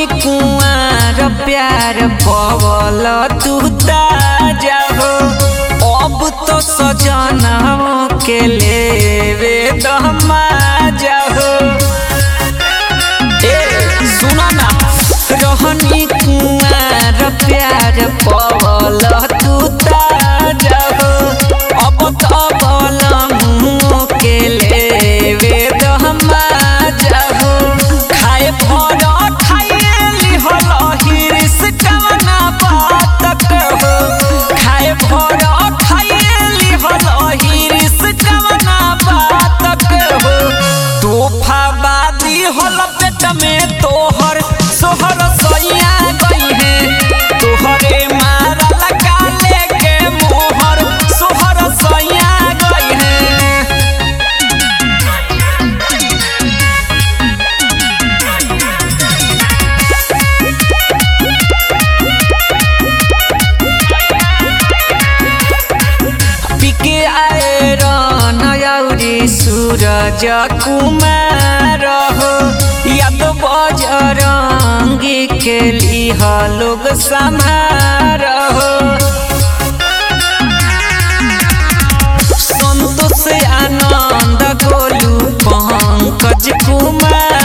कुआर प्यार पवल तू ताजा हो अब तो सजनों के लेवे दहमाजा हो। सुनो ना रहनी कुआर प्यार पवल तू ताजा हो अब तो बलमुओं के लेवे दहमाजा हो। खाए भर खाइली हल हिरिस कवना बात हो खाए भर खाइली हल हिरिस कवना बात हो। तोहफा बादी हल पेट में तोहर सोहर सैया गई है तोहरे मारा लगा लेके मोहर सोहर सैया गई है। पिके आए रनयौरी सूरज कुमार हो याद बजरंगी के लिह लोग समार हो। संतोष आनंद गोलू पंकज कुमार